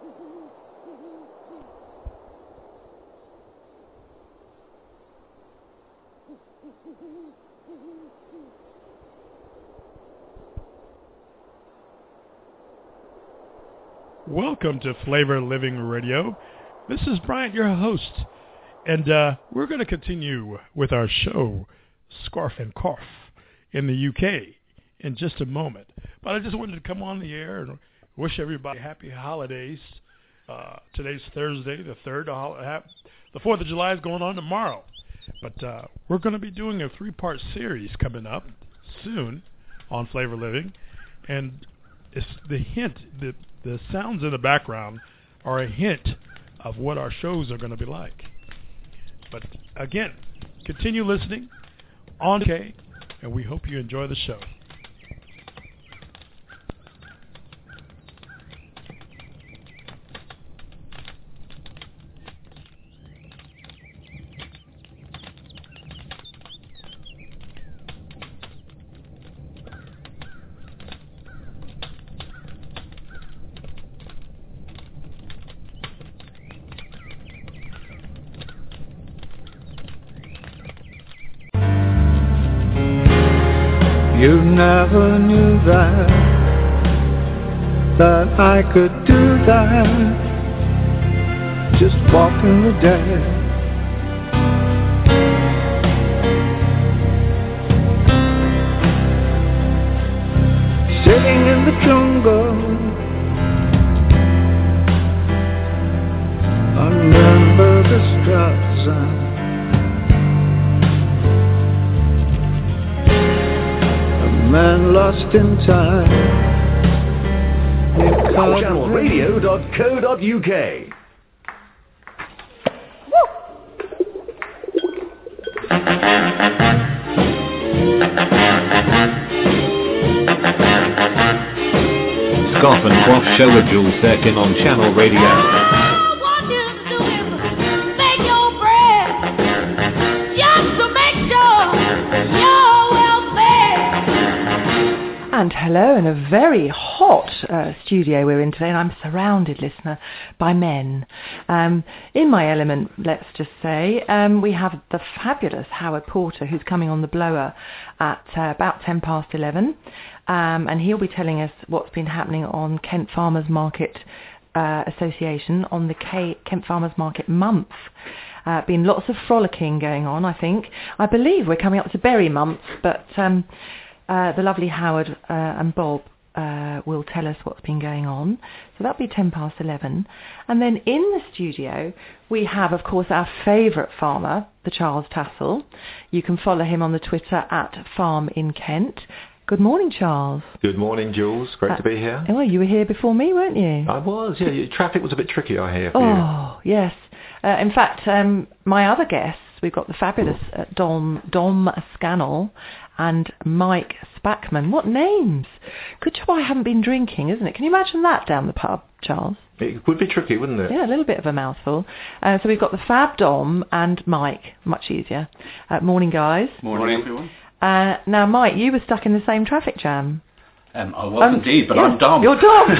Welcome to Flavor Living Radio. This is Bryant, your host, and we're going to continue with our show, Scarf and Cough, in the UK in just a moment. But I just wanted to come on the air and wish everybody happy holidays. Today's Thursday, the 3rd. The 4th of July is going on tomorrow. But we're going to be doing a 3-part series coming up soon on Flavor Living, and it's the hint that the sounds in the background are a hint of what our shows are going to be like. But again, continue listening on K, and we hope you enjoy the show. You never knew that I could do that, just walking the dead. Sitting in the jungle, remember the Stratton. Man lost in time. Channelradio.co.uk. Scarf and Cough Show with Jules Sirkin on Channel Radio. And hello, in a very hot studio we're in today, and I'm surrounded, listener, by men. In my element, let's just say, we have the fabulous Howard Porter, who's coming on the blower at about 11:10, and he'll be telling us what's been happening on Kent Farmers Market Association on the Kent Farmers Market month. Been lots of frolicking going on, I think. I believe we're coming up to berry month, but the lovely Howard and Bob will tell us what's been going on. So that'll be 11:10. And then in the studio, we have, of course, our favourite farmer, the Charles Tassel. You can follow him on the Twitter at Farm in Kent. Good morning, Charles. Good morning, Jules. Great to be here. Well, you were here before me, weren't you? I was, yeah. Traffic was a bit tricky, I hear, for you. Oh, yes. In fact, my other guests, we've got the fabulous Dom Scannell and Mike Spackman. What names? Good job I haven't been drinking, isn't it? Can you imagine that down the pub, Charles? It would be tricky, wouldn't it? Yeah, a little bit of a mouthful. So we've got the fab Dom and Mike. Much easier. Morning, guys. Morning, everyone. Now, Mike, you were stuck in the same traffic jam. I was indeed, but I'm Dom. You're Dom.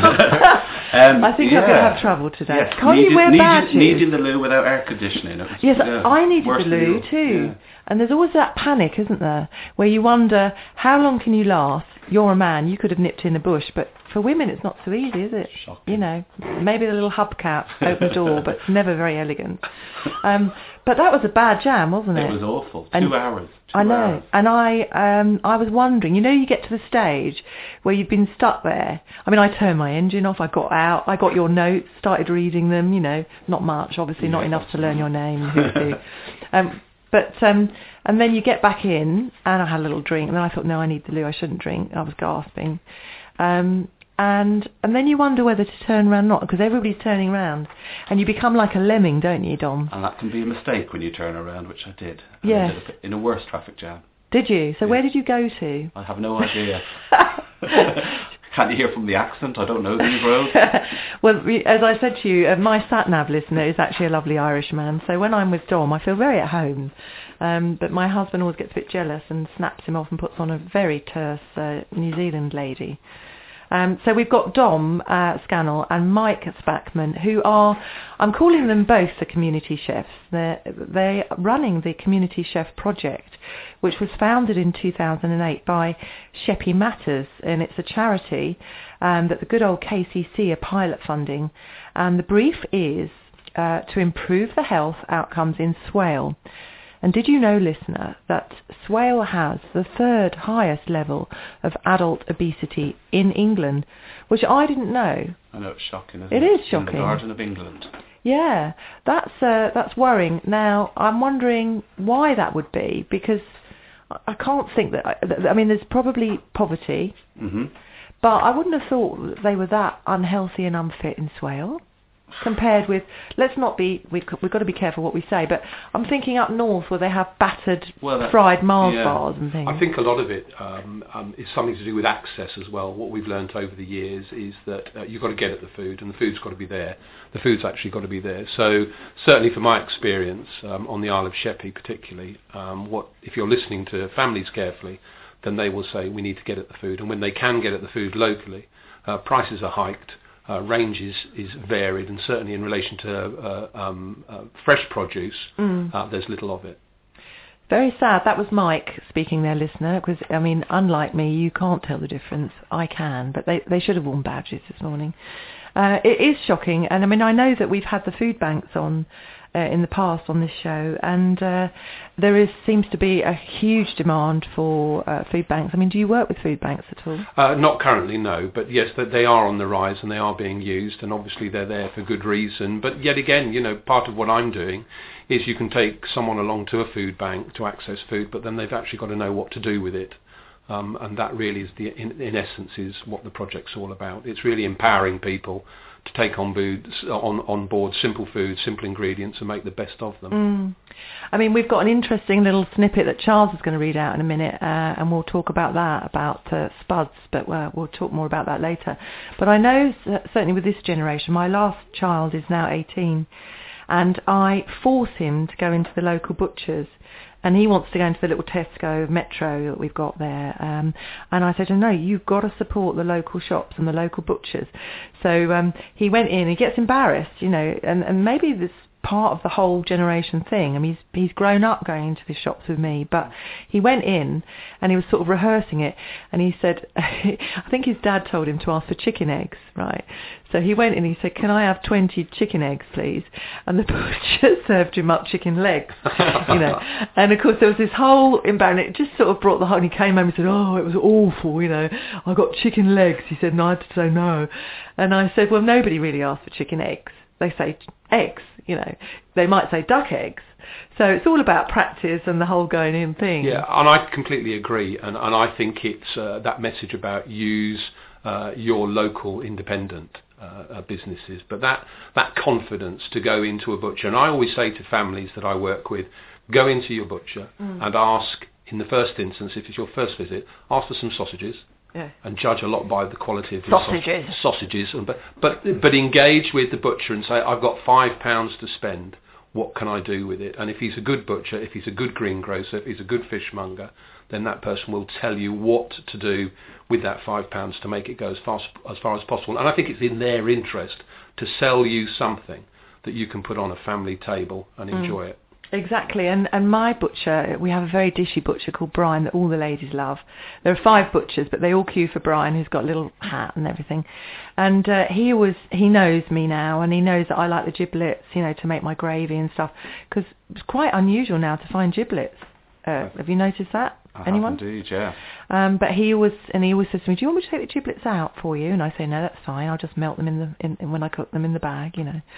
I think I'm going to have trouble today. Yes, Can't you wear badges? Needing the loo without air conditioning. Yes, I needed the loo too. Yeah. And there's always that panic, isn't there, where you wonder, how long can you last? You're a man, you could have nipped in the bush, but for women it's not so easy, is it? Shocking. You know, maybe a little hubcap, open the door, but it's never very elegant. But that was a bad jam, wasn't it? It was awful. 2 hours. I know. And I was wondering, you know, you get to the stage where you've been stuck there. I mean, I turned my engine off, I got out, I got your notes, started reading them, you know, not much, obviously, not enough to learn your name. And then you get back in, and I had a little drink, and then I thought, no, I need the loo, I shouldn't drink. I was gasping. And then you wonder whether to turn around or not, because everybody's turning around, and you become like a lemming, don't you, Dom? And that can be a mistake when you turn around, which I did. Yes. I did in a worse traffic jam. Did you? So yes. Where did you go to? I have no idea. Can't you hear from the accent? I don't know these roads. Well, as I said to you, my sat-nav listener is actually a lovely Irishman, so when I'm with Dom, I feel very at home. But my husband always gets a bit jealous and snaps him off and puts on a very terse New Zealand lady. So we've got Dom Scannell and Mike Spackman, who are, I'm calling them both the community chefs. They're running the Community Chef Project, which was founded in 2008 by Sheppy Matters, and it's a charity that the good old KCC are pilot funding. And the brief is to improve the health outcomes in Swale. And did you know, listener, that Swale has the 3rd highest level of adult obesity in England, which I didn't know. I know, it's shocking, isn't it? It is shocking. In the Garden of England. Yeah, that's worrying. Now, I'm wondering why that would be, because I can't think that, I mean, there's probably poverty, but I wouldn't have thought that they were that unhealthy and unfit in Swale. Compared with, we've got to be careful what we say, but I'm thinking up north where they have battered fried Mars bars and things. I think a lot of it is something to do with access as well. What we've learnt over the years is that you've got to get at the food, and the food's got to be there. The food's actually got to be there. So certainly from my experience on the Isle of Sheppey particularly, if you're listening to families carefully, then they will say we need to get at the food, and when they can get at the food locally, prices are hiked. Range is varied, and certainly in relation to fresh produce, there's little of it. Very sad. That was Mike speaking there, listener, because, I mean, unlike me, you can't tell the difference. I can, but they should have worn badges this morning. It is shocking, and I mean, I know that we've had the food banks on in the past on this show, and there seems to be a huge demand for food banks. I mean, do you work with food banks at all? Not currently, no, but yes, they are on the rise and they are being used, and obviously they're there for good reason. But yet again, part of what I'm doing is you can take someone along to a food bank to access food, but then they've actually got to know what to do with it. And that really is, in essence, is what the project's all about. It's really empowering people to take on board simple food, simple ingredients, and make the best of them. I mean, we've got an interesting little snippet that Charles is going to read out in a minute, and we'll talk about that, about spuds, but we'll talk more about that later. But I know, certainly with this generation, my last child is now 18, and I force him to go into the local butchers. And he wants to go into the little Tesco Metro that we've got there. And I said to him, no, you've got to support the local shops and the local butchers. So he went in, he gets embarrassed, and maybe this part of the whole generation thing. I mean, he's grown up going into the shops with me, but he went in and he was sort of rehearsing it, and he said, I think his dad told him to ask for chicken eggs, right? So he went in and he said, can I have 20 chicken eggs, please? And the butcher served him up chicken legs, And of course there was this whole embarrassment. It just sort of brought the whole, and he came home and said, oh, it was awful, I got chicken legs. He said, and I had to say no. And I said, well, nobody really asked for chicken eggs. They say eggs, They might say duck eggs. So it's all about practice and the whole going in thing. Yeah, and I completely agree. And I think it's that message about use your local independent businesses. But that confidence to go into a butcher. And I always say to families that I work with, go into your butcher and ask, in the first instance, if it's your first visit, ask for some sausages. Yeah. And judge a lot by the quality of your sausages. But engage with the butcher and say, I've got £5 to spend. What can I do with it? And if he's a good butcher, if he's a good greengrocer, if he's a good fishmonger, then that person will tell you what to do with that £5 to make it go as far as possible. And I think it's in their interest to sell you something that you can put on a family table and enjoy it. Exactly, and my butcher, we have a very dishy butcher called Brian that all the ladies love. There are 5 butchers, but they all queue for Brian, who's got a little hat and everything. And he knows me now, and he knows that I like the giblets, to make my gravy and stuff, because it's quite unusual now to find giblets. Have you noticed that? Anyone? I have indeed, yeah. But he always says to me, do you want me to take the giblets out for you? And I say, no, that's fine. I'll just melt them when I cook them in the bag,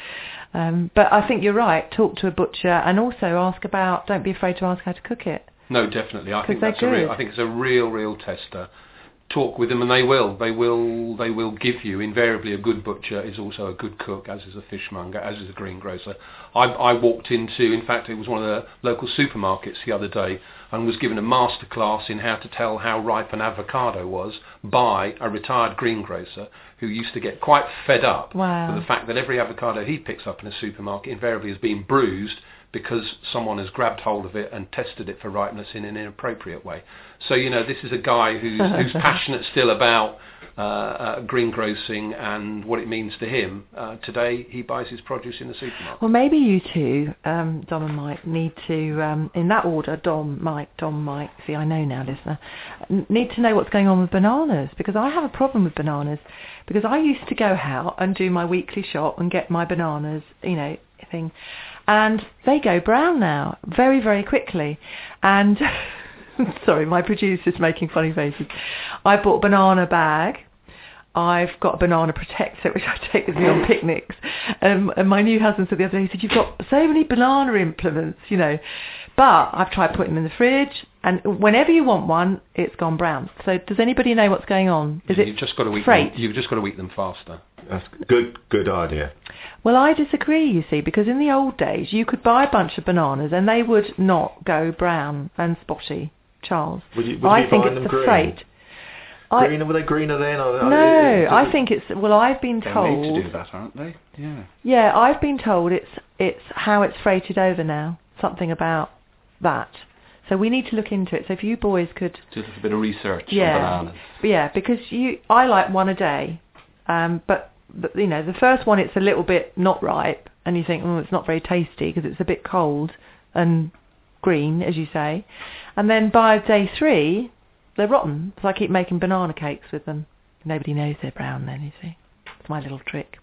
But I think you're right. Talk to a butcher, and also ask about. Don't be afraid to ask how to cook it. No, definitely. I think it's a real tester. Talk with them, and they will. They will give you. Invariably, a good butcher is also a good cook, as is a fishmonger, as is a greengrocer. I walked into, in fact, it was one of the local supermarkets the other day, and was given a masterclass in how to tell how ripe an avocado was by a retired greengrocer who used to get quite fed up with the fact that every avocado he picks up in a supermarket invariably has been bruised because someone has grabbed hold of it and tested it for ripeness in an inappropriate way. So, this is a guy who's passionate still about greengrocing and what it means to him. Today, he buys his produce in the supermarket. Well, maybe you two, Dom and Mike, need to, in that order, Dom, Mike, see, I know now, listener, need to know what's going on with bananas, because I have a problem with bananas, because I used to go out and do my weekly shop and get my bananas, thing, and they go brown now, very, very quickly, and... Sorry, my producer's making funny faces. I bought a banana bag. I've got a banana protector, which I take with me on picnics. And my new husband said the other day, he said, you've got so many banana implements, But I've tried putting them in the fridge, and whenever you want one, it's gone brown. So does anybody know what's going on? You've just got to eat them. You've just got to eat them faster. That's good idea. Well, I disagree, you see, because in the old days, you could buy a bunch of bananas and they would not go brown and spotty. Charles, I think it's the freight. Were they greener then? No, I think it's. Well, I've been told. They're made to do that, aren't they? Yeah. Yeah, I've been told it's how it's freighted over now. Something about that. So we need to look into it. So if you boys could do a little bit of research on bananas. Yeah, because I like one a day, but the first one it's a little bit not ripe, and you think, it's not very tasty because it's a bit cold and green, as you say, and then by day 3 they're rotten, so I keep making banana cakes with them. Nobody knows they're brown then, you see. It's my little trick.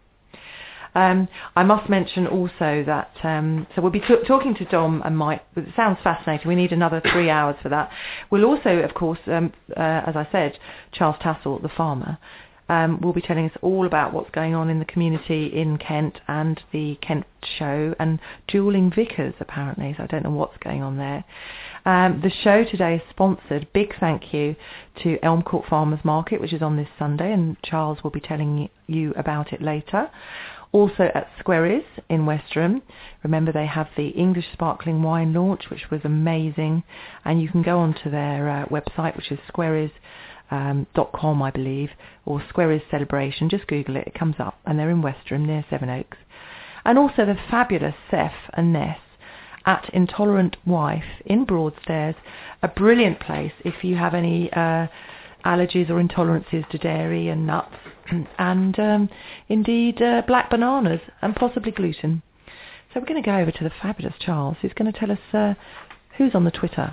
I must mention also that so we'll be talking to Dom and Mike. It sounds fascinating. We need another 3 hours for that. We'll also, of course, as I said, Charles Tassell, the farmer, will be telling us all about what's going on in the community in Kent and the Kent show and dueling vicars, apparently, so I don't know what's going on there. The show today is sponsored. Big thank you to Elm Court Farmers Market, which is on this Sunday, and Charles will be telling you about it later. Also at Squerry's in Westerham. Remember, they have the English sparkling wine launch, which was amazing, and you can go onto their website, which is squerrys.com, I believe, or Squerry's Celebration. Just Google it, it comes up, and they're in Westerham near Sevenoaks. And also the fabulous Seth and Ness at Intolerant Wife in Broadstairs, a brilliant place if you have any allergies or intolerances to dairy and nuts and indeed black bananas and possibly gluten. So we're going to go over to the fabulous Charles, who's going to tell us who's on the Twitter.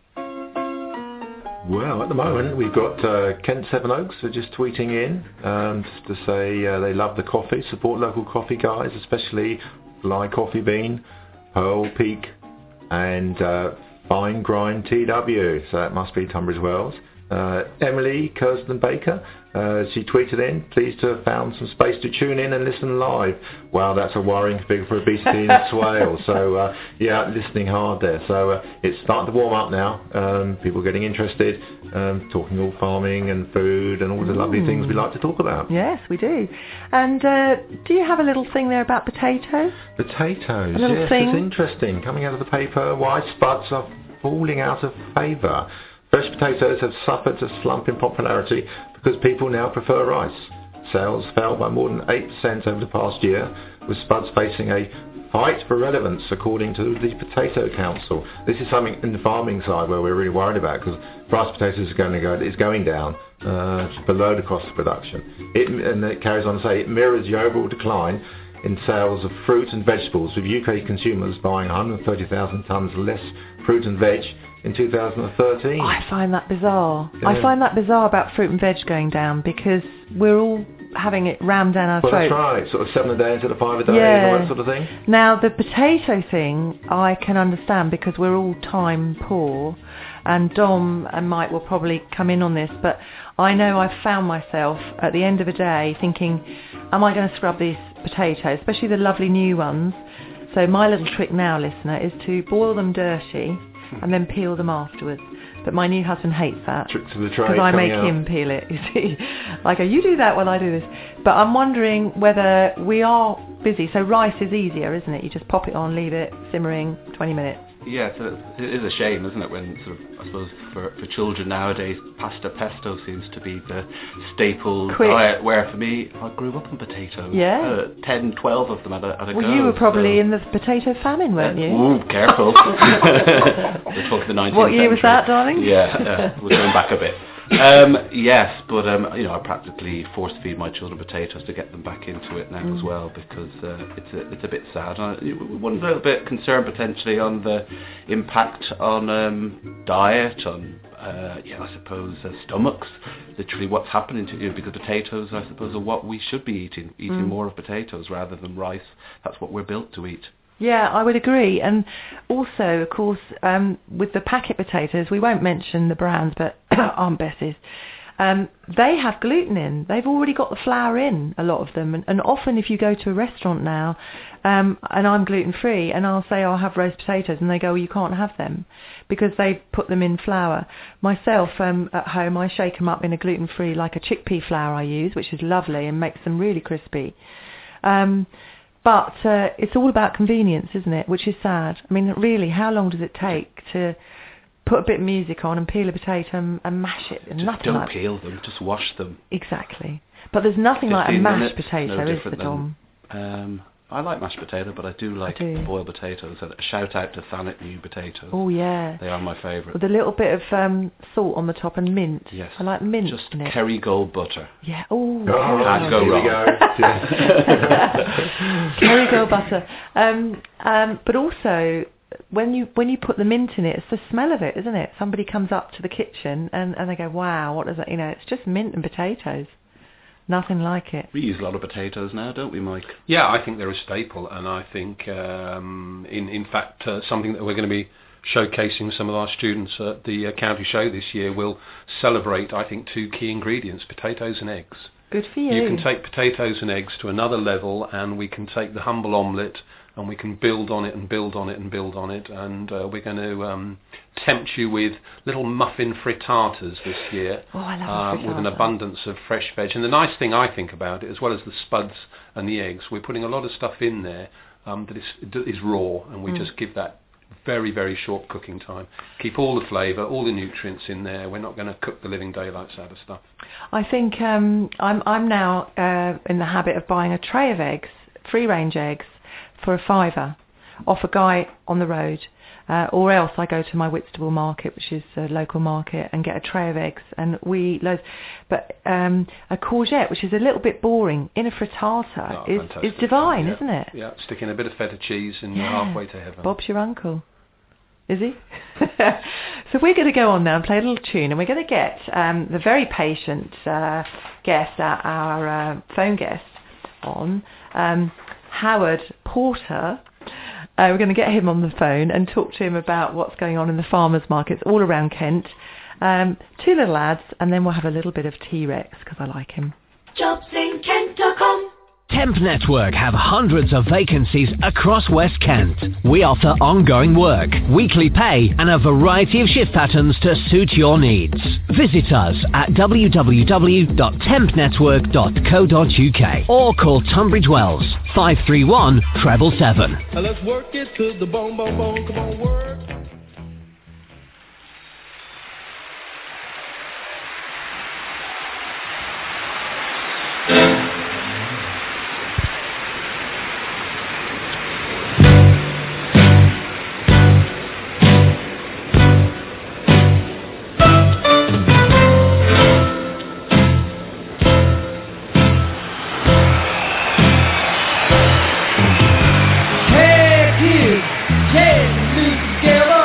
Well, at the moment we've got Kent Sevenoaks are just tweeting in just to say they love the coffee, support local coffee guys, especially Fly Coffee Bean, Pearl Peak and Fine Grind TW, so that must be Tunbridge Wells. Emily Kirsten Baker, she tweeted in, pleased to have found some space to tune in and listen live. Wow, that's a worrying figure for obesity in Swale. So listening hard there. So it's starting to warm up now. People getting interested, talking all farming and food and all the lovely things we like to talk about. Yes, we do. And do you have a little thing there about potatoes? Potatoes, a little yes, thing? It's interesting. Coming out of the paper, why spuds are falling out of favour. Fresh potatoes have suffered a slump in popularity because people now prefer rice. Sales fell by more than 8% over the past year, with spuds facing a fight for relevance, according to the Potato Council. This is something in the farming side where we're really worried about, because rice potatoes is going down below the cost of production. And it carries on to say it mirrors the overall decline in sales of fruit and vegetables, with UK consumers buying 130,000 tonnes less fruit and veg in 2013. I find that bizarre. Yeah. I find that bizarre about fruit and veg going down, because we're all having it rammed down our throats. That's right, sort of 7 a day instead of 5 a day, yeah. and all that sort of thing. Now, the potato thing I can understand, because we're all time poor, and Dom and Mike will probably come in on this, but I know I've found myself at the end of a day thinking, am I going to scrub these potatoes, especially the lovely new ones? So my little trick now, listener, is to boil them dirty and then peel them afterwards. But my new husband hates that. Tricks of the trade. Because I make him peel it, you see. I go, you do that while I do this. But I'm wondering whether we are busy. So rice is easier, isn't it? You just pop it on, leave it simmering 20 minutes. Yeah, it is a shame, isn't it, when sort of, I suppose, for children nowadays, pasta pesto seems to be the staple diet, where for me, I grew up on potatoes. Yeah. 10, 12 of them at a go. Well, you were probably in the potato famine, weren't you? Ooh, careful. We're talking the 19th What year was century. that, darling? Yeah, we're going back a bit. Yes, but I practically force feed my children potatoes to get them back into it now as well, because it's a bit sad. One little bit concerned potentially on the impact on diet, on I suppose stomachs. Literally, what's happening to you, because potatoes, I suppose, are what we should be eating more of potatoes rather than rice. That's what we're built to eat. Yeah, I would agree. And also, of course, with the packet potatoes, we won't mention the brands, but Aunt Bessie's, they have gluten in. They've already got the flour in, a lot of them. And often if you go to a restaurant now, and I'm gluten-free, and I'll say, I'll have roast potatoes, and they go, well, you can't have them, because they've put them in flour. Myself, at home, I shake them up in a gluten-free, like a chickpea flour I use, which is lovely and makes them really crispy. But it's all about convenience, isn't it? Which is sad. I mean, really, how long does it take to put a bit of music on and peel a potato and mash it? And just don't peel them, just wash them. Exactly. But there's nothing like a mashed potato, is there, Dom? I like mashed potato, but I do like boiled potatoes. And a shout out to Thanet New potatoes. Oh, yeah. They are my favourite. With a little bit of salt on the top and mint. Yes. I like mint. Just Kerrygold butter. Yeah. Oh, can't go wrong. Kerrygold butter. But also, when you put the mint in it, it's the smell of it, isn't it? Somebody comes up to the kitchen and they go, wow, what is that? It's just mint and potatoes. Nothing like it. We use a lot of potatoes now, don't we, Mike? Yeah, I think they're a staple, and I think, in fact, something that we're going to be showcasing some of our students at the county show this year will celebrate, I think, two key ingredients, potatoes and eggs. Good for you. You can take potatoes and eggs to another level, and we can take the humble omelette and we can build on it and build on it and build on it, and we're going to tempt you with little muffin frittatas this year. Oh, I love with an abundance of fresh veg. And the nice thing I think about it, as well as the spuds and the eggs, we're putting a lot of stuff in there that is raw, and we just give that very, very short cooking time. Keep all the flavour, all the nutrients in there. We're not going to cook the living daylights out of stuff. I think I'm now in the habit of buying a tray of eggs, free-range eggs, for £5 off a guy on the road. Or else I go to my Whitstable market, which is a local market, and get a tray of eggs, and we eat loads. But a courgette, which is a little bit boring, in a frittata is divine, isn't it? Yeah, sticking a bit of feta cheese and you're halfway to heaven. Bob's your uncle. Is he? So we're going to go on now and play a little tune, and we're going to get the very patient guest, our phone guest, on, Howard Porter. We're going to get him on the phone and talk to him about what's going on in the farmers' markets all around Kent. Two little ads, and then we'll have a little bit of T-Rex, because I like him. JobsInKent.com. Temp Network have hundreds of vacancies across West Kent. We offer ongoing work, weekly pay and a variety of shift patterns to suit your needs. Visit us at www.tempnetwork.co.uk or call Tunbridge Wells 531 777. Let's work it to the bone, bone, bone. Come on, work. Together.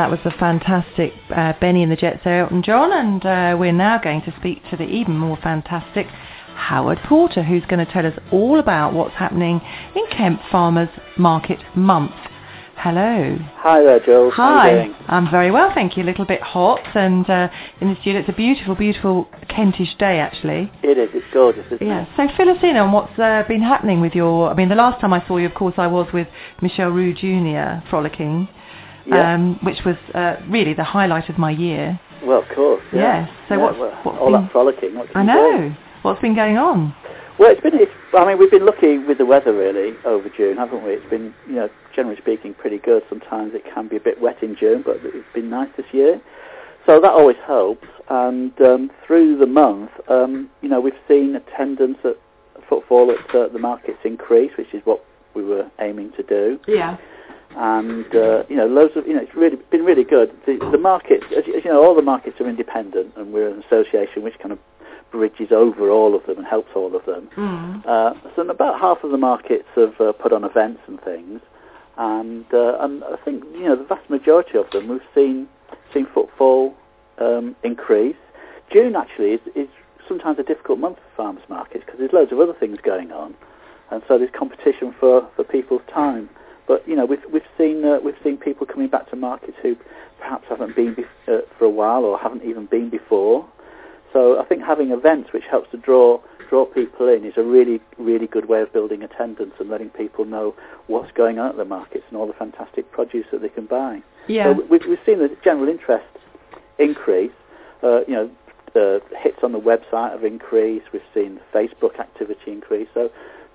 that was the fantastic Benny and the Jets, Elton John, and we're now going to speak to the even more fantastic Howard Porter, who's going to tell us all about what's happening in Kemp Farmers Market Month. Hello. Hi there, Jules. Hi. How are you doing? I'm very well, thank you. A little bit hot, and in the studio it's a beautiful, beautiful Kentish day, actually. It is. It's gorgeous, isn't it? So fill us in on what's been happening with your... I mean, the last time I saw you, of course, I was with Michelle Roux Jr. frolicking, which was really the highlight of my year. Well, of course, yeah. Yes. So what's all been... that frolicking, what I can you know. do? What's been going on? Well, we've been lucky with the weather, really, over June, haven't we? It's been, generally speaking, pretty good. Sometimes it can be a bit wet in June, but it's been nice this year. So that always helps. And through the month, we've seen attendance at footfall at the markets increase, which is what we were aiming to do. Yeah. And, loads of, it's really been really good. The markets, as you know, all the markets are independent, and we're an association which kind of bridges over all of them and helps all of them. So about half of the markets have put on events and things, and I think the vast majority of them we've seen footfall increase. June actually is sometimes a difficult month for farmers markets because there's loads of other things going on, and so there's competition for people's time. But we've seen people coming back to markets who perhaps haven't been for a while or haven't even been before. So I think having events which helps to draw people in is a really, really good way of building attendance and letting people know what's going on at the markets and all the fantastic produce that they can buy. Yeah. So we've seen the general interest increase. Hits on the website have increased. We've seen Facebook activity increase. So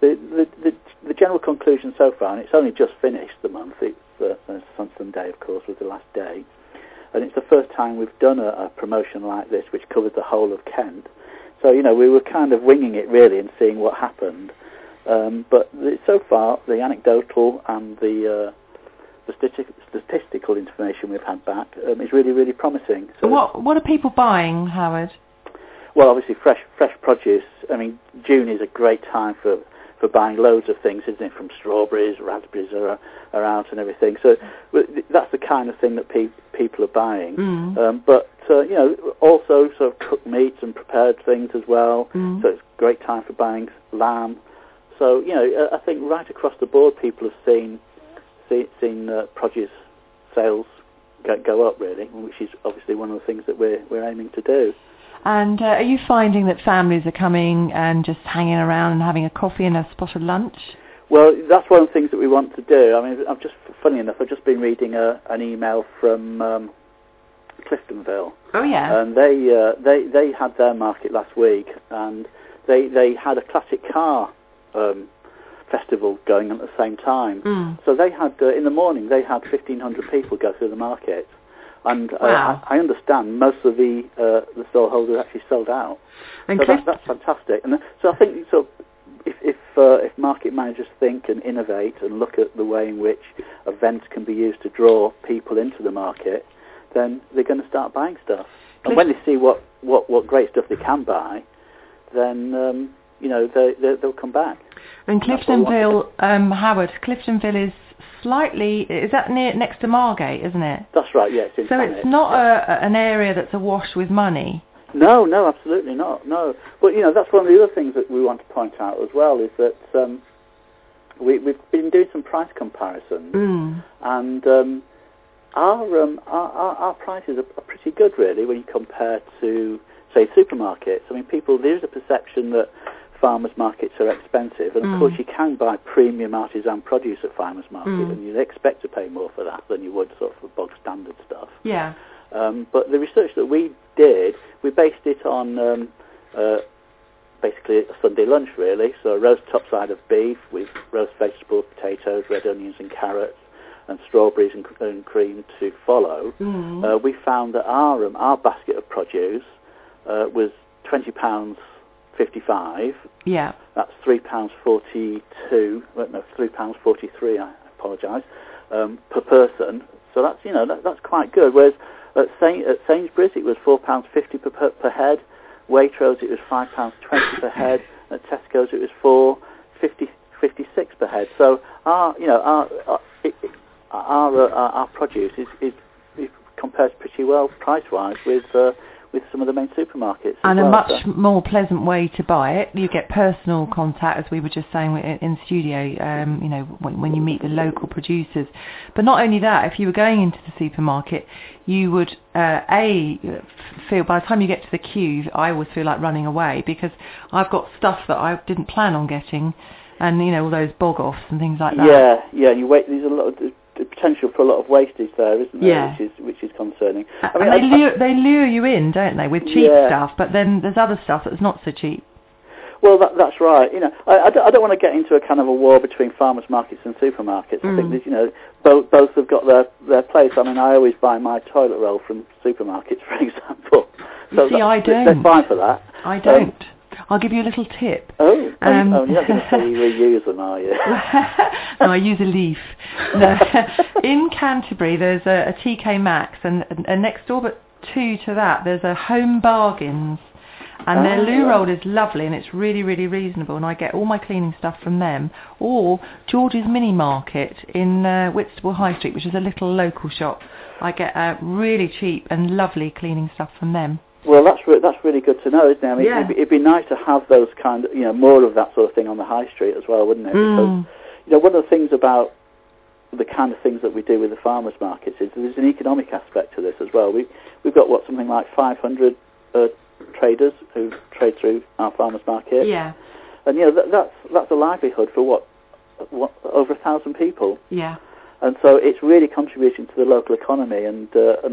the general conclusion so far, and it's only just finished the month. It's Sunday, of course, was the last day. And it's the first time we've done a promotion like this, which covers the whole of Kent. So, we were kind of winging it, really, and seeing what happened. But so far, the anecdotal and the statistical information we've had back is really, really promising. So what are people buying, Howard? Well, obviously, fresh produce. I mean, June is a great time for buying loads of things, isn't it? From strawberries, raspberries are out and everything. So that's the kind of thing that people are buying. But also sort of cooked meats and prepared things as well. So it's a great time for buying lamb. So I think right across the board, people have seen produce sales go up, really, which is obviously one of the things that we're aiming to do. And are you finding that families are coming and just hanging around and having a coffee and a spot of lunch? Well, that's one of the things that we want to do. I mean, funny enough, I've just been reading an email from Cliftonville. Oh yeah. And they had their market last week, and they had a classic car festival going on at the same time. So they had in the morning they had 1,500 people go through the market. And wow. I understand most of the stallholders actually sold out. And so that's fantastic. And so I think if market managers think and innovate and look at the way in which events can be used to draw people into the market, then they're going to start buying stuff. And when they see what great stuff they can buy, then they'll come back. And Cliftonville, Howard, Cliftonville is is that next to Margate, isn't it? That's right, yes. So it's not an area that's awash with money? No, absolutely not, no. But, that's one of the other things that we want to point out as well, is that we've been doing some price comparisons, and our prices are pretty good, really, when you compare to, say, supermarkets. I mean, there's a perception that farmers markets are expensive, and of course you can buy premium artisan produce at farmers market, and you'd expect to pay more for that than you would sort of bog standard stuff. Yeah. But the research that we did, we based it on basically a Sunday lunch, really. So a roast top side of beef with roast vegetables, potatoes, red onions and carrots, and strawberries and cream to follow. We found that our basket of produce was £20.55. Yeah. That's £3.42. No, £3.43. I apologise. Per person. So that's quite good. Whereas at Sainsbury's it was £4.50 per head. Waitrose it was £5.20 per head. At Tesco's it was £4.56 per head. So our produce is compares pretty well price-wise with some of the main supermarkets. And a much more pleasant way to buy it. You get personal contact, as we were just saying in studio, you know, when you meet the local producers. But not only that, if you were going into the supermarket, you would, feel, by the time you get to the queue, I always feel like running away, because I've got stuff that I didn't plan on getting, and, you know, all those bog-offs and things like that. Yeah, you wait, there's a lot of potential for a lot of wastage there, isn't there? Yeah. Which is concerning. I mean, they lure you in, don't they, with cheap stuff, but then there's other stuff that's not so cheap. Well, that's right. You know, I don't want to get into a kind of a war between farmers markets and supermarkets. I think that, you know, both have got their place. I mean, I always buy my toilet roll from supermarkets, for example. So see, I don't. They're fine for that. I don't. I'll give you a little tip. You're not going to say you reuse them, are you? No, I use a leaf. No. In Canterbury, there's a TK Maxx, and next door but two to that, there's a Home Bargains. And their loo roll is lovely, and it's really, really reasonable, and I get all my cleaning stuff from them. Or George's Mini Market in Whitstable High Street, which is a little local shop. I get really cheap and lovely cleaning stuff from them. Well, that's really good to know, isn't it? I mean, it'd be nice to have those kind of, you know, more of that sort of thing on the high street as well, wouldn't it? Because, you know, one of the things about the kind of things that we do with the farmers markets is there's an economic aspect to this as well. We've got something like 500 traders who trade through our farmers market. Yeah. And you know that's a livelihood for what over 1,000 people. Yeah. And so it's really contributing to the local economy, and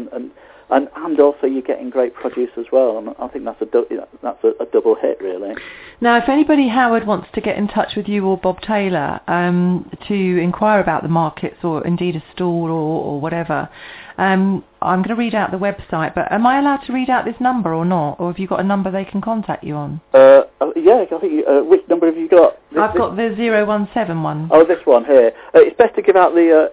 also you're getting great produce as well. And I think that's a double hit, really. Now, if anybody, Howard, wants to get in touch with you or Bob Taylor to inquire about the markets, or indeed a stall or whatever, I'm going to read out the website, but am I allowed to read out this number or not? Or have you got a number they can contact you on? Yeah, I think, which number have you got? I've got the 017 one. Oh, this one here. It's best to give out the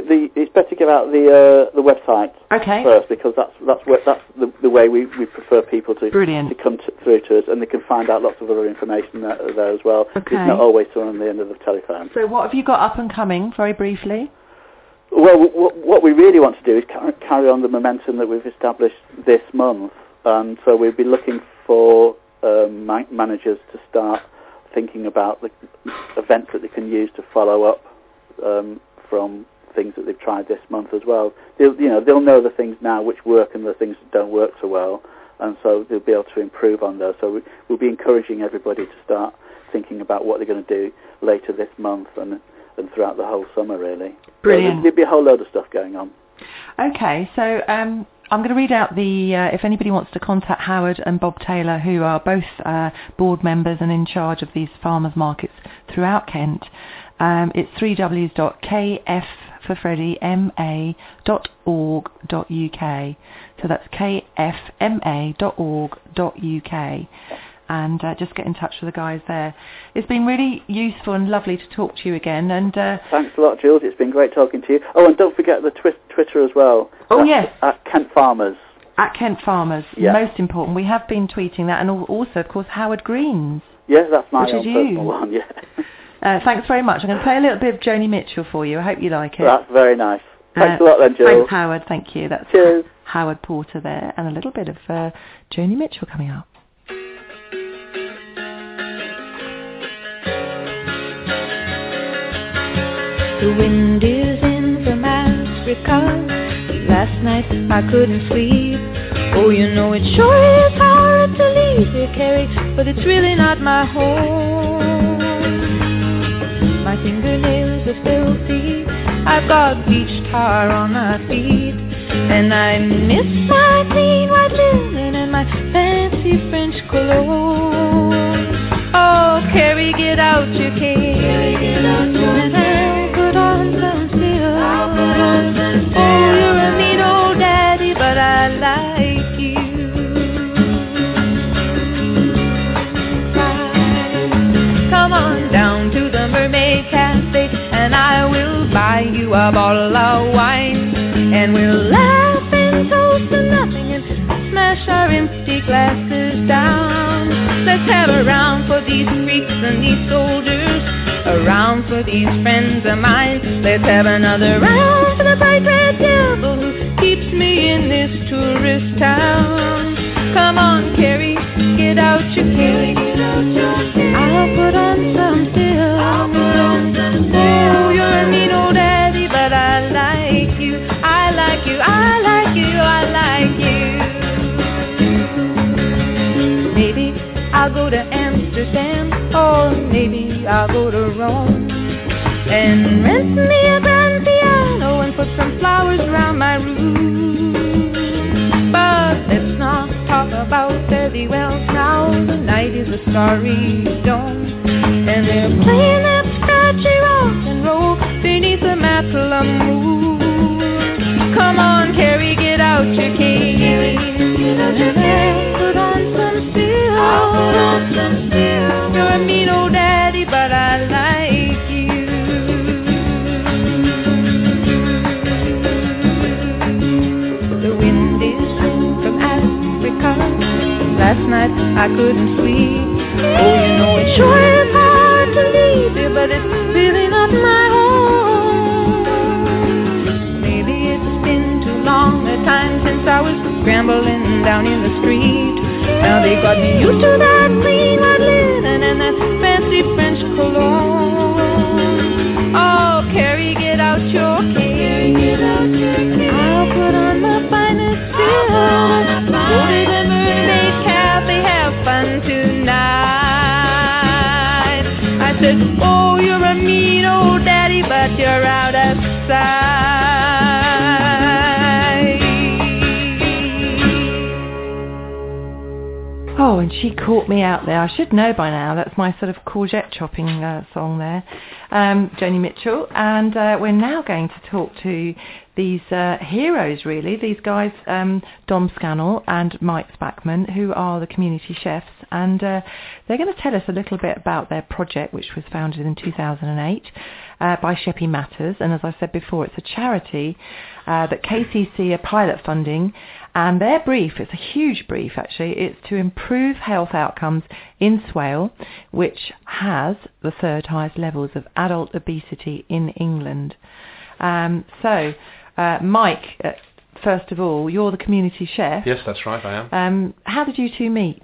website first, because that's the way we prefer people to come through to us, and they can find out lots of other information there as well. Okay. It's not always someone on the end of the telephone. So what have you got up and coming, very briefly? Well, what we really want to do is carry on the momentum that we've established this month, and so we'll be looking for managers to start thinking about the events that they can use to follow up from things that they've tried this month as well. They'll know the things now which work and the things that don't work so well, and so they'll be able to improve on those. So we'll be encouraging everybody to start thinking about what they're going to do later this month and throughout the whole summer, really. Brilliant. So there'll be a whole load of stuff going on. Okay, so I'm going to read out if anybody wants to contact Howard and Bob Taylor, who are both board members and in charge of these farmers markets throughout Kent. It's www.kfforfreddyma.org.uk. So that's kfma.org.uk. And just get in touch with the guys there. It's been really useful and lovely to talk to you again. And thanks a lot, Jules. It's been great talking to you. Oh, and don't forget the Twitter as well. Oh, yes. At Kent Farmers. At Kent Farmers. Yeah. Most important. We have been tweeting that. And also, of course, Howard Greens. Yes, that's my own personal personal one, yeah. Thanks very much. I'm going to play a little bit of Joni Mitchell for you. I hope you like it. That's very nice. Thanks a lot then, Jules. Thanks, Howard. Thank you. That's Cheers. Howard Porter there. And a little bit of Joni Mitchell coming up. The wind is in from Africa. Last night I couldn't sleep. Oh, you know it sure is hard to leave here, Carrie, but it's really not my home. My fingernails are filthy. I've got bleached tar on my feet, and I miss my clean white linen and my fancy French cologne. Oh, Carrie, get out your cane. Put on some steel. Oh, you're a neat old daddy, but I like you. Come on down to the Mermaid Cafe, and I will buy you a bottle of wine, and we'll laugh and toast to nothing and smash our empty glasses down. Let's have a round for these freaks and these soldiers, a round for these friends of mine. Let's have another round for the bright red devil who keeps me in this tourist town. Come on, Carrie, get out your cane. I'll put on some silk. Oh, you're a mean old daddy, but I like you. I like you, I like you, I like you. Maybe I'll go to Amsterdam, or maybe I'll go to Rome, and rent me a grand piano and put some flowers around my room. But let's not talk about fairy wells now. The night is a starry dome, and they're playing that scratchy rock and roll beneath the Macklemore moon. Come on, Carrie, get out your cane. Put on some steel. You're a mean old daddy, but I like you. The wind is from Africa. Last night I couldn't sleep. Oh, you know it sure is hard to leave you, but it's really not my home. Maybe it's been too long a time since I was scrambling down in the street. Now they got me used to that clean white linen and that fancy French cologne. Oh, Carrie, get out your cane. I'll put on the finest silk. Go to the Mermaid Cafe, have fun tonight. I said, oh, you're a mean old daddy, but you're out of sight. Oh, and she caught me out there. I should know by now. That's my sort of courgette chopping song there. Joni Mitchell. And we're now going to talk to these heroes, really. These guys, Dom Scannell and Mike Spackman, who are the community chefs. And they're going to tell us a little bit about their project, which was founded in 2008 by Sheppy Matters. And as I said before, it's a charity that KCC are pilot funding. And their brief, it's a huge brief actually, it's to improve health outcomes in Swale, which has the third highest levels of adult obesity in England. Mike, first of all, you're the community chef. Yes, that's right, I am. How did you two meet?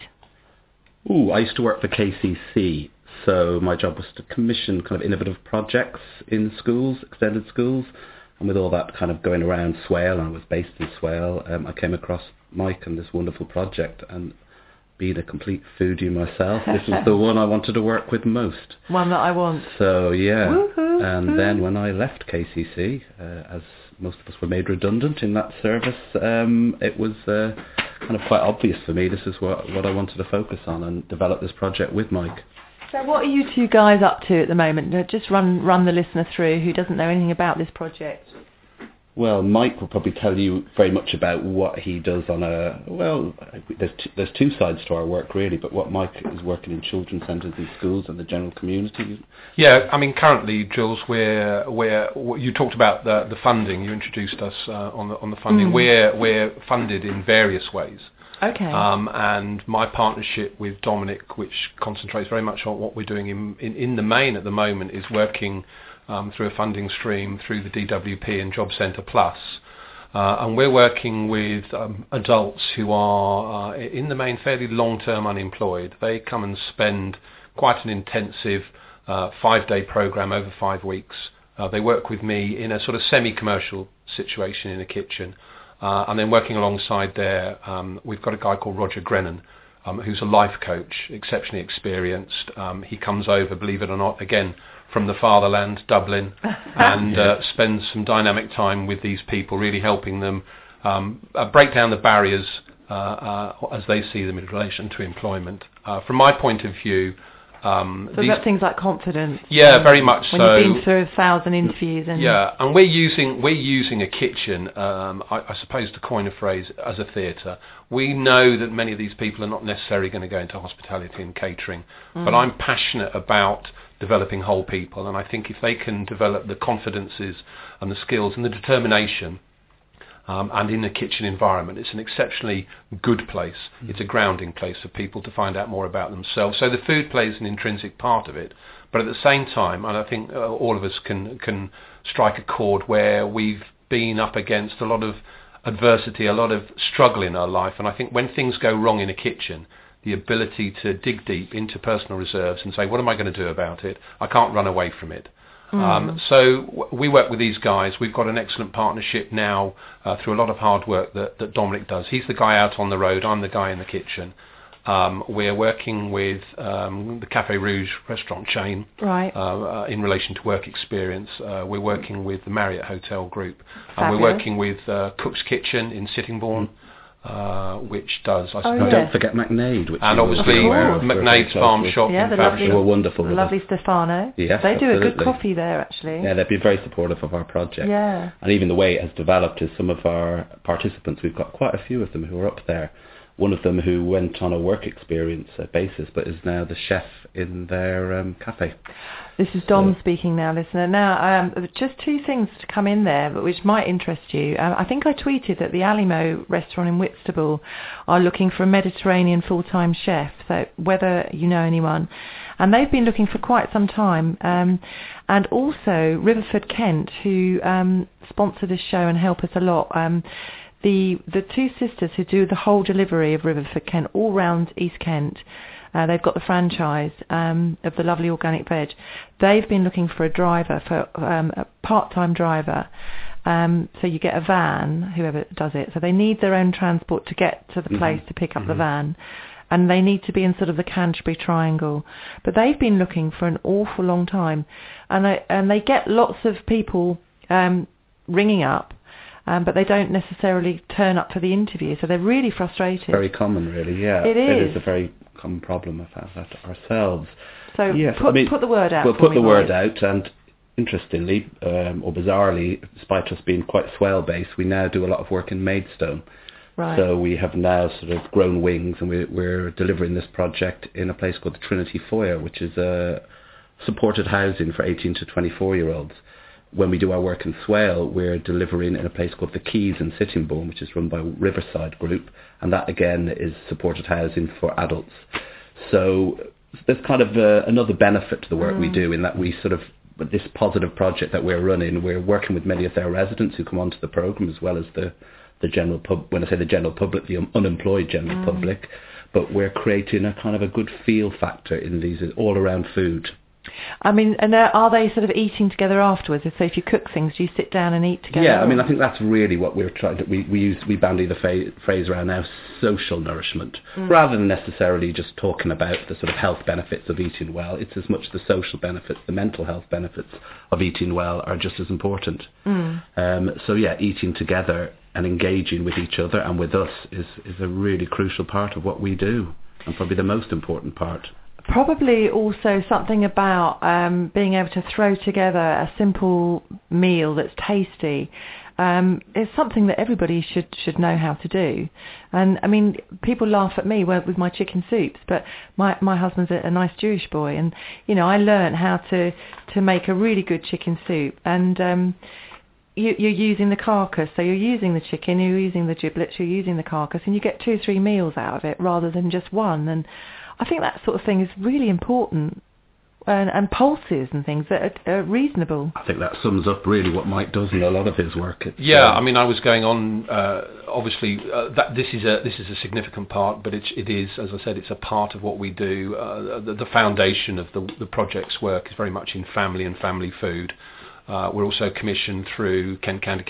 I used to work for KCC, so my job was to commission kind of innovative projects in schools, extended schools. And with all that kind of going around Swale, and I was based in Swale, I came across Mike and this wonderful project, and being a complete foodie myself, this was the one I wanted to work with most. One that I want. So, yeah. Woo-hoo, and then when I left KCC, as most of us were made redundant in that service, it was kind of quite obvious for me this is what I wanted to focus on and develop this project with Mike. So what are you two guys up to at the moment? Just run the listener through who doesn't know anything about this project. Well, Mike will probably tell you very much about what he does on there's two sides to our work really, but what Mike is working in children's centres and schools and the general community. Yeah, I mean currently, Jules, you talked about the funding. You introduced us on the funding. We're funded in various ways. Okay. And my partnership with Dominic, which concentrates very much on what we're doing in the main at the moment, is working through a funding stream through the DWP and Job Centre Plus. And we're working with adults who are, in the main, fairly long-term unemployed. They come and spend quite an intensive 5-day programme over 5 weeks. They work with me in a sort of semi-commercial situation in a kitchen. And then working alongside there, we've got a guy called Roger Grennan, who's a life coach, exceptionally experienced. He comes over, believe it or not, again, from the fatherland, Dublin, and spends some dynamic time with these people, really helping them break down the barriers as they see them in relation to employment. From my point of view, so about things like confidence. Yeah, very much when so. When you've been through 1,000 interviews. And yeah, and we're using a kitchen, I suppose to coin a phrase, as a theatre. We know that many of these people are not necessarily going to go into hospitality and catering, but I'm passionate about developing whole people, and I think if they can develop the confidences and the skills and the determination, and in a kitchen environment, it's an exceptionally good place. It's a grounding place for people to find out more about themselves. So the food plays an intrinsic part of it, but at the same time, and I think all of us can strike a chord where we've been up against a lot of adversity, a lot of struggle in our life. And I think when things go wrong in a kitchen, the ability to dig deep into personal reserves and say, what am I going to do about it? I can't run away from it. So we work with these guys. We've got an excellent partnership now through a lot of hard work that Dominic does. He's the guy out on the road. I'm the guy in the kitchen. We're working with the Café Rouge restaurant chain in relation to work experience. We're working with the Marriott Hotel Group. And we're working with Cook's Kitchen in Sittingbourne. Which does, I suppose. Don't forget McNaid, and obviously McNaid's Farm Shop in Faversham. They were wonderful. The lovely Stefano. Yes, they do absolutely. a good coffee there, actually. Yeah, they've been very supportive of our project. Yeah. And even the way it has developed is some of our participants, we've got quite a few of them who are up there. One of them who went on a work experience basis, but is now the chef in their cafe. This is Dom speaking now, listener. Now, just two things to come in there, but which might interest you. I think I tweeted that the Alimo restaurant in Whitstable are looking for a Mediterranean full-time chef, so whether you know anyone. And they've been looking for quite some time. And also Riverford Kent, who sponsor this show and help us a lot. The two sisters who do the whole delivery of Riverford Kent all round East Kent, they've got the franchise of the lovely organic veg. They've been looking for a driver, for a part-time driver. So you get a van, whoever does it. So they need their own transport to get to the place to pick up the van. And they need to be in sort of the Canterbury Triangle. But they've been looking for an awful long time. And they get lots of people ringing up. But they don't necessarily turn up for the interview, so they're really frustrated. Very common, really, yeah. It is a very common problem of that ourselves. So yes, put the word out. We'll put the word out, and interestingly, or bizarrely, despite us being quite Swale-based, we now do a lot of work in Maidstone. Right. So we have now sort of grown wings, and we're delivering this project in a place called the Trinity Foyer, which is a supported housing for 18 to 24-year-olds. When we do our work in Swale, we're delivering in a place called the Keys in Sittingbourne, which is run by Riverside Group, and that again is supported housing for adults. So there's kind of another benefit to the work we do, in that we sort of, this positive project that we're running, we're working with many of their residents who come onto the programme, as well as the general when I say the general public, the unemployed general public, but we're creating a kind of a good feel factor in these all-around food. I mean, and are they sort of eating together afterwards? So if you cook things, do you sit down and eat together? Yeah, I mean, I think that's really what we're trying to... We bandy the phrase around now, social nourishment, rather than necessarily just talking about the sort of health benefits of eating well. It's as much the social benefits, the mental health benefits of eating well are just as important. So yeah, eating together and engaging with each other and with us is a really crucial part of what we do, and probably the most important part. Probably also something about being able to throw together a simple meal that's tasty. It's something that everybody should know how to do. And I mean, people laugh at me with my chicken soups, but my husband's a nice Jewish boy, and you know, I learned how to make a really good chicken soup. And you're using the carcass, so you're using the chicken, you're using the giblets, you're using the carcass, and you get 2 or 3 meals out of it rather than just one. And I think that sort of thing is really important, and pulses and things that are reasonable. I think that sums up really what Mike does in a lot of his work. I mean, I was going on. Obviously, that this is a significant part, but it is, as I said, it's a part of what we do. The foundation of the project's work is very much in family and family food. We're also commissioned through Kent County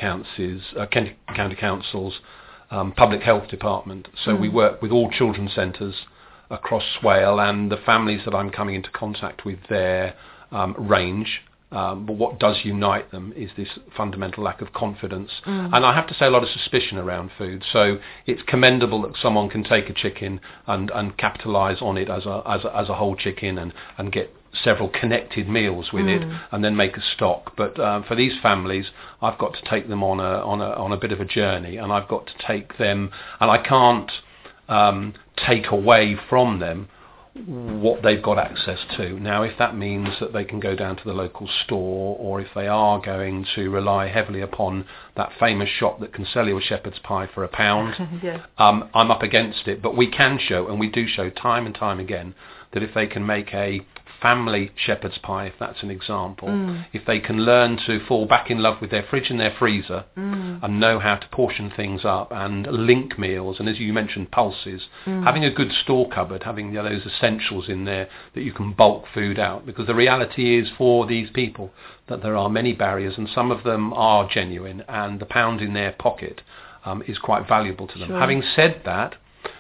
Council's Public Health Department. So we work with all children's centres across Swale, and the families that I'm coming into contact with there range. But what does unite them is this fundamental lack of confidence. And I have to say a lot of suspicion around food. So it's commendable that someone can take a chicken and capitalise on it as a whole chicken and get several connected meals with it and then make a stock. But for these families, I've got to take them on a bit of a journey, and I've got to take them, and I can't take away from them what they've got access to. Now, if that means that they can go down to the local store, or if they are going to rely heavily upon that famous shop that can sell you a shepherd's pie for £1, I'm up against it. But we can show, and we do show time and time again, that if they can make a family shepherd's pie, if that's an example, if they can learn to fall back in love with their fridge and their freezer and know how to portion things up and link meals, and as you mentioned, pulses, having a good store cupboard, having those essentials in there that you can bulk food out, because the reality is for these people that there are many barriers, and some of them are genuine, and the pound in their pocket is quite valuable to them. Sure. Having said that,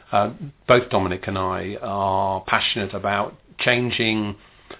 both Dominic and I are passionate about changing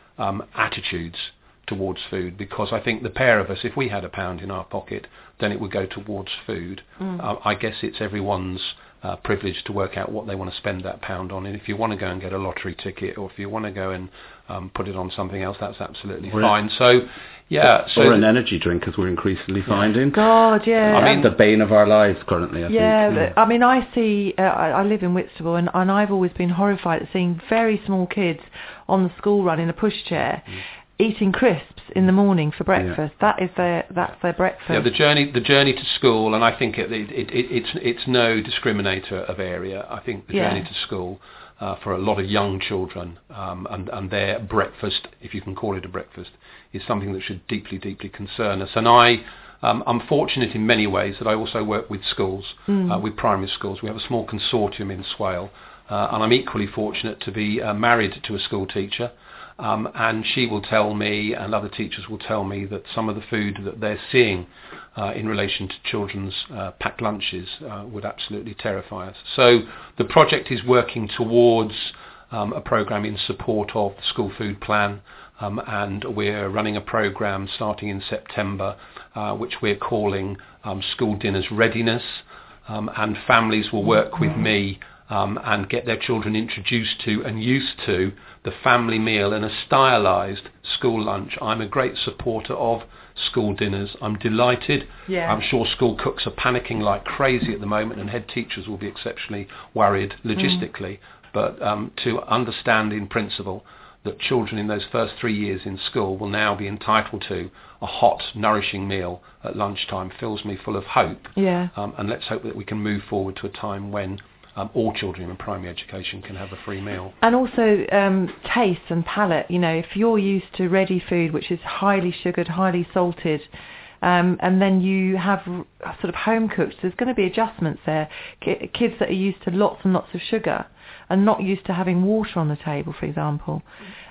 attitudes towards food, because I think the pair of us, if we had a pound in our pocket, then it would go towards food. I guess it's everyone's privilege to work out what they want to spend that pound on, and if you want to go and get a lottery ticket, or if you want to go and put it on something else, that's absolutely fine. So, yeah. Or an energy drink, as we're increasingly finding. God, yeah. I mean, the bane of our lives currently, I think. I mean, I see, I live in Whitstable, and I've always been horrified at seeing very small kids on the school run in a pushchair eating crisps in the morning for breakfast. That's their breakfast. Yeah, the journey to school, and I think it's no discriminator of area. I think the journey to school for a lot of young children and their breakfast, if you can call it a breakfast, is something that should deeply, deeply concern us. And I'm fortunate in many ways that I also work with schools, with primary schools. We have a small consortium in Swale, and I'm equally fortunate to be married to a school teacher. And she will tell me, and other teachers will tell me, that some of the food that they're seeing in relation to children's packed lunches would absolutely terrify us. So the project is working towards a programme in support of the school food plan, and we're running a programme starting in September, which we're calling School Dinners Readiness, and families will work with me and get their children introduced to and used to the family meal and a stylised school lunch. I'm a great supporter of school dinners. I'm delighted. Yeah. I'm sure school cooks are panicking like crazy at the moment, and head teachers will be exceptionally worried logistically. But to understand in principle that children in those first 3 years in school will now be entitled to a hot, nourishing meal at lunchtime fills me full of hope. Yeah. And let's hope that we can move forward to a time when all children in primary education can have a free meal. And also taste and palate. You know, if you're used to ready food, which is highly sugared, highly salted, and then you have sort of home cooked, there's going to be adjustments there. Kids that are used to lots and lots of sugar and not used to having water on the table, for example.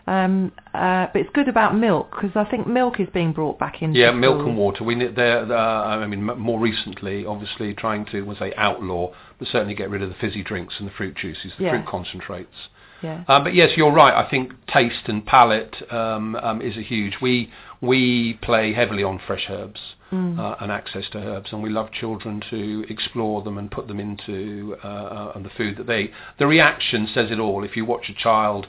But it's good about milk, because I think milk is being brought back into milk schools. and water. We I mean, more recently, obviously, trying to, we'll say, outlaw, but certainly get rid of the fizzy drinks and the fruit juices, the fruit concentrates. Yeah. But yes, you're right. I think taste and palate is a huge. We play heavily on fresh herbs and access to herbs, and we love children to explore them and put them into the food that they. The reaction says it all. If you watch a child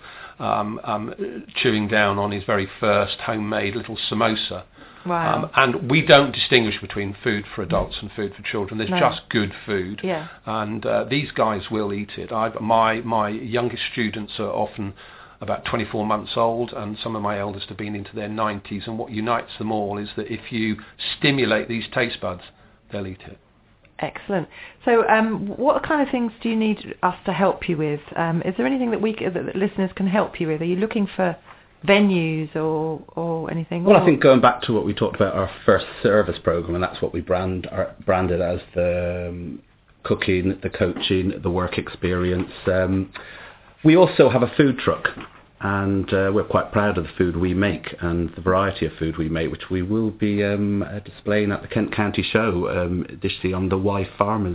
chewing down on his very first homemade little samosa. Wow. And we don't distinguish between food for adults and food for children. There's just good food. Yeah. And these guys will eat it. My youngest students are often about 24 months old, and some of my eldest have been into their 90s, and what unites them all is that if you stimulate these taste buds, they'll eat it. Excellent. So what kind of things do you need us to help you with? Is there anything that that listeners can help you with? Are you looking for venues or anything? Well, I think going back to what we talked about, our first service programme, and that's what we branded as the cooking, the coaching, the work experience. We also have a food truck, and we're quite proud of the food we make and the variety of food we make, which we will be displaying at the Kent County Show this year on the Wye Farmers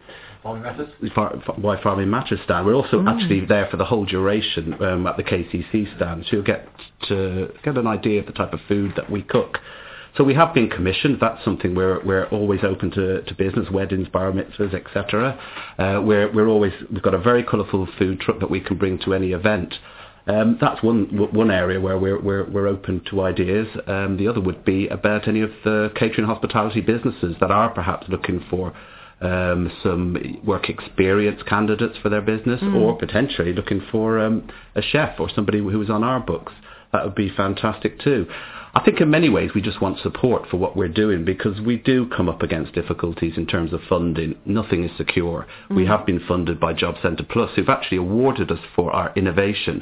Wye Farming Matters stand. We're also actually there for the whole duration at the KCC stand, so you'll get an idea of the type of food that we cook. So we have been commissioned. That's something we're always open to business, weddings, bar mitzvahs, etc. We've got a very colourful food truck that we can bring to any event. That's one area where we're open to ideas. The other would be about any of the catering hospitality businesses that are perhaps looking for some work experience candidates for their business, or potentially looking for a chef or somebody who is on our books. That would be fantastic too. I think in many ways we just want support for what we're doing, because we do come up against difficulties in terms of funding. Nothing is secure. We have been funded by Job Centre Plus, who've actually awarded us for our innovation.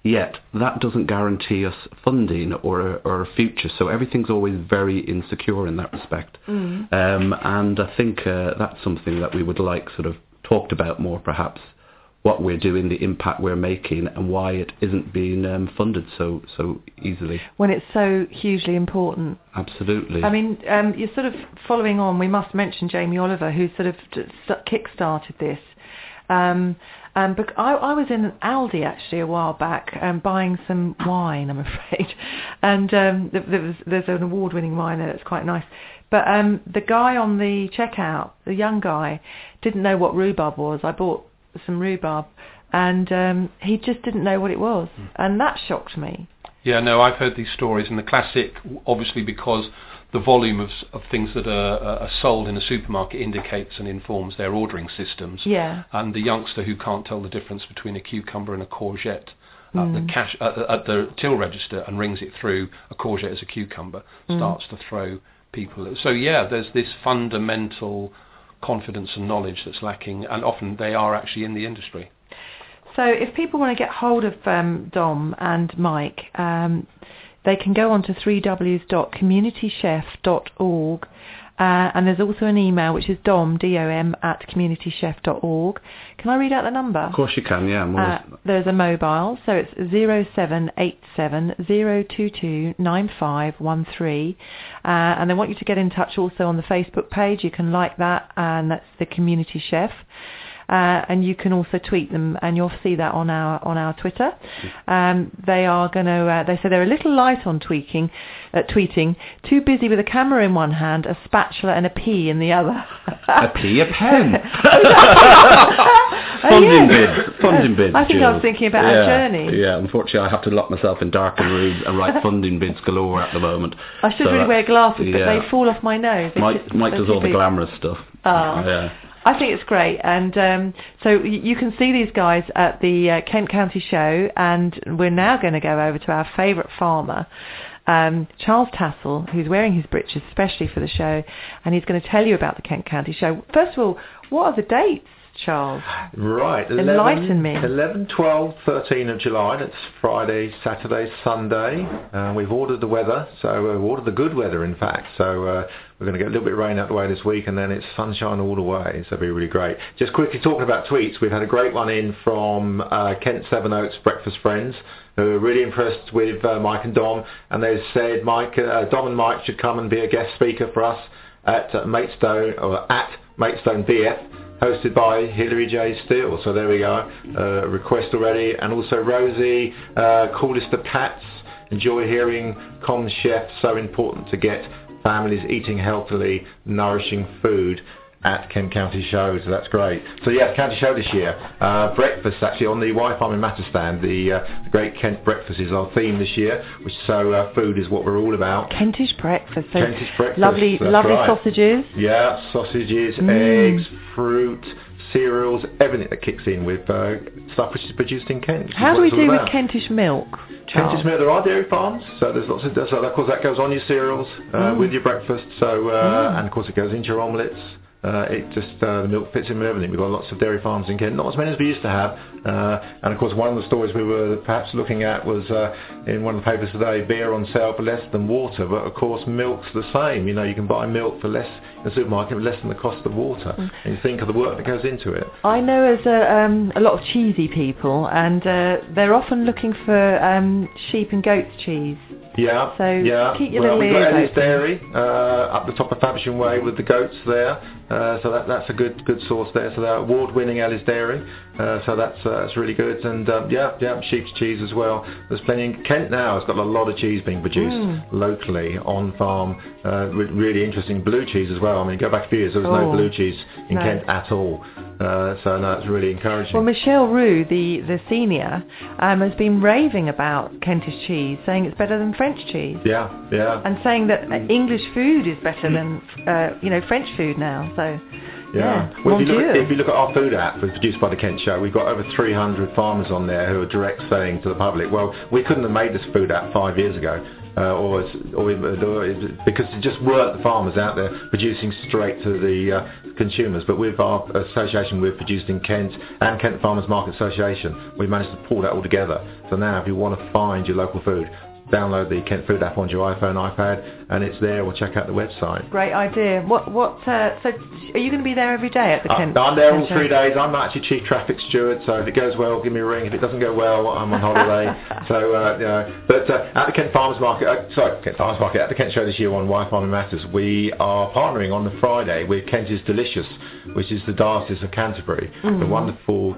Yet that doesn't guarantee us funding or a future. So everything's always very insecure in that respect. And I think that's something that we would like sort of talked about more, perhaps. What we're doing, the impact we're making, and why it isn't being funded so easily. When it's so hugely important. Absolutely. I mean, you're sort of following on. We must mention Jamie Oliver, who sort of kick-started this. But I was in Aldi actually a while back buying some wine, I'm afraid. And there's an award-winning wine there that's quite nice. But the guy on the checkout, the young guy, didn't know what rhubarb was. I bought some rhubarb, and he just didn't know what it was, and that shocked me. Yeah, no, I've heard these stories, and the classic, obviously, because the volume of things that are sold in a supermarket indicates and informs their ordering systems. Yeah. And the youngster who can't tell the difference between a cucumber and a courgette at the till register and rings it through a courgette as a cucumber starts to throw people. So yeah, there's this fundamental confidence and knowledge that's lacking, and often they are actually in the industry. So if people want to get hold of Dom and Mike, they can go on to www.communitychef.org, and there's also an email which is dom, @communitychef.org. Can I read out the number? Of course you can, yeah. There's a mobile, so it's 0787 022 9513, and they want you to get in touch also on the Facebook page. You can like that, and that's the Community Chef. And you can also tweet them, and you'll see that on our Twitter. They are going to. They say they're a little light on tweeting. Too busy with a camera in one hand, a spatula, and a pea in the other. A pea, a pen. Funding bids. I think I was thinking about our journey. Yeah, unfortunately, I have to lock myself in darkened rooms and write funding bids galore at the moment. I should really wear glasses, but they fall off my nose. Mike does all the glamorous stuff. Yeah. I think it's great, and so you can see these guys at the Kent County Show, and we're now going to go over to our favourite farmer, Charles Tassell, who's wearing his breeches especially for the show, and he's going to tell you about the Kent County Show. First of all, what are the dates, Charles? Right. Enlighten me. 11, 12, 13 of July. That's Friday, Saturday, Sunday. We've ordered the weather, so we've ordered the good weather, in fact. So we're going to get a little bit of rain out the way this week, and then it's sunshine all the way, so it'll be really great. Just quickly talking about tweets, we've had a great one in from Kent Sevenoaks Breakfast Friends, who are really impressed with Mike and Dom, and they've said Dom and Mike should come and be a guest speaker for us at Maidstone, or at Maidstone BF, hosted by Hilary J. Steele. So there we go, request already. And also Rosie, coolest of cats, enjoy hearing Com Chef, so important to get families eating healthily, nourishing food at Kent County Show, so that's great. So yeah, County Show this year. Breakfast actually on the Y Farming Matter stand. The Great Kent Breakfast is our theme this year, which food is what we're all about. Kentish breakfast. So Kentish breakfast. Lovely right. Sausages. Yeah, sausages, eggs, fruit, cereals, everything that kicks in with stuff which is produced in Kent. How do we do with Kentish milk, Charles? Kentish milk, there are dairy farms, so there's lots of, so of course that goes on your cereals with your breakfast, so and of course it goes into your omelettes. The milk fits in with everything. We've got lots of dairy farms in Kent, not as many as we used to have. And of course, one of the stories we were perhaps looking at was in one of the papers today: beer on sale for less than water. But of course, milk's the same. You know, you can buy milk for less in the supermarket, for less than the cost of water. And you think of the work that goes into it. I know as a lot of cheesy people, and they're often looking for sheep and goat's cheese. Yeah, so keep your we've got Ellie's open. Dairy up the top of Faversham Way with the goats there, so that's a good source there. So they're award-winning Ellie's Dairy, so that's really good. And sheep's cheese as well. There's plenty in Kent now. It's got a lot of cheese being produced locally on farm. Really interesting blue cheese as well. I mean, go back a few years, there was no blue cheese in Kent at all. So no, it's really encouraging. Well, Michelle Roux, the senior, has been raving about Kentish cheese, saying it's better than French cheese. Yeah. And saying that English food is better than French food now. So Well, if you look at our food app, it's produced by the Kent Show, we've got over 300 farmers on there who are direct selling to the public. Well, we couldn't have made this food app 5 years ago. because it just weren't the farmers out there producing straight to the consumers. But with our association we've produced in Kent and Kent Farmers Market Association, we managed to pull that all together. So now if you want to find your local food, download the Kent Food app on your iPhone, iPad, and it's there, or check out the website. Great idea. So are you going to be there every day at the Kent? I'm there all 3 days. I'm actually Chief Traffic Steward, so if it goes well, give me a ring. If it doesn't go well, I'm on holiday. But at the Kent Farmers Market, at the Kent Show this year on Why Farming Matters, we are partnering on the Friday with Kent is Delicious, which is the Diocese of Canterbury. The wonderful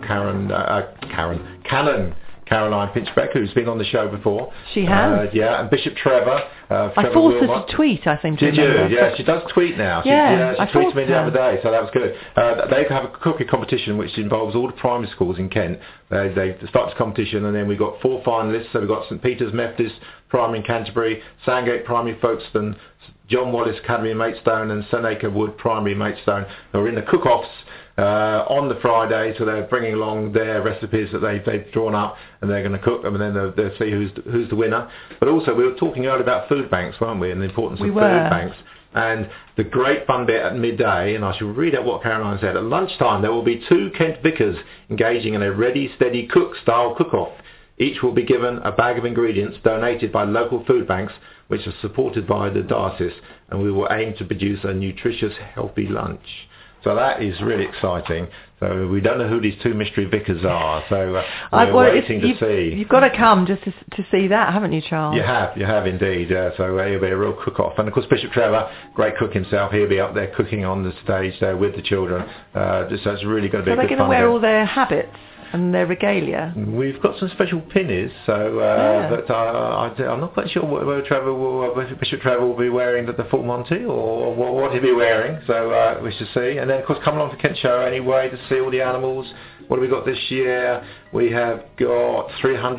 Caroline Pinchbeck, who's been on the show before. She has? Yeah, and Bishop Trevor. I forced her to tweet, I think. Did you? Yeah, she does tweet now. She tweeted me the other day, so that was good. They have a cookie competition which involves all the primary schools in Kent. They start this competition, and then we've got 4 finalists. So we've got St Peter's Methodist Primary in Canterbury, Sandgate Primary Folkestone, John Wallace Academy in Maidstone, and Seneca Wood Primary in Maidstone. They're in the cook-offs on the Friday, so they're bringing along their recipes that they've drawn up, and they're going to cook them, and then they'll see who's the winner. But also, we were talking earlier about food banks, weren't we, and the importance of food banks. And the great fun bit at midday, and I shall read out what Caroline said, at lunchtime there will be 2 Kent vicars engaging in a ready, steady cook-style cook-off. Each will be given a bag of ingredients donated by local food banks, which are supported by the diocese, and we will aim to produce a nutritious, healthy lunch. So that is really exciting. So we don't know who these 2 mystery vicars are. So we're waiting to see. You've got to come just to see that, haven't you, Charles? You have indeed. So it'll be a real cook-off. And of course, Bishop Trevor, great cook himself, he'll be up there cooking on the stage there with the children. So it's really going to be a good fun. So they're going to wear all their habits and their regalia? We've got some special pinnies, but I'm not quite sure whether Bishop Trevor will be wearing the full Monty or what he'll be wearing, so we shall see. And then, of course, come along to Kent Show anyway to see all the animals. What have we got this year? We have got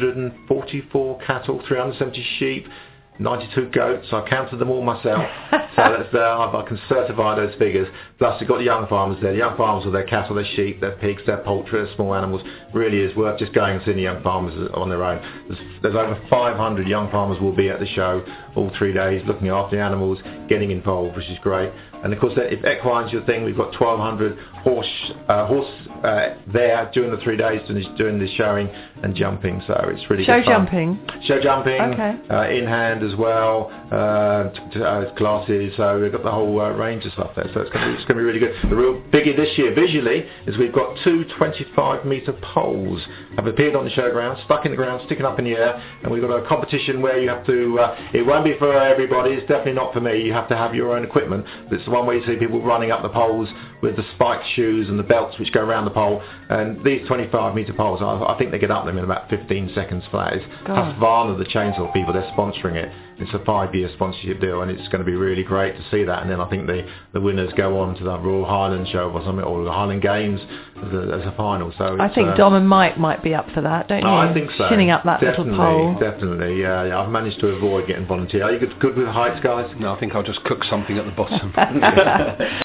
344 cattle, 370 sheep, 92 goats. I counted them all myself, so that's I can certify those figures. Plus, you've got the young farmers there. The young farmers with their cattle, their sheep, their pigs, their poultry, their small animals. Really is worth just going and seeing the young farmers on their own. There's over 500 young farmers will be at the show all 3 days, looking after the animals, getting involved, which is great. And of course, if equine's your thing, we've got 1,200 horse there during the 3 days doing the showing and jumping. So it's really good fun. Show jumping, okay. In hand as well, classes. So we've got the whole range of stuff there. So it's going to be really good. The real biggie this year visually is we've got 2 25-metre poles have appeared on the showground, stuck in the ground, sticking up in the air, and we've got a competition where you have to. It won't be for everybody. It's definitely not for me. You have to have your own equipment. It's the one where you see people running up the poles with the spiked shoes and the belts which go around the pole. And these 25-metre poles, I think they get up them in about 15 seconds flat. It's Husqvarna, the chainsaw people, they're sponsoring it. It's a 5-year sponsorship deal, and it's going to be really great to see that. And then I think the winners go on to the Royal Highland Show or something, or the Highland Games as a final. So I think Dom and Mike might be up for that, don't you? I think so. Chinning up that little pole. Definitely, yeah. I've managed to avoid getting volunteer. Are you good with heights, guys? No, I think I'll just cook something at the bottom.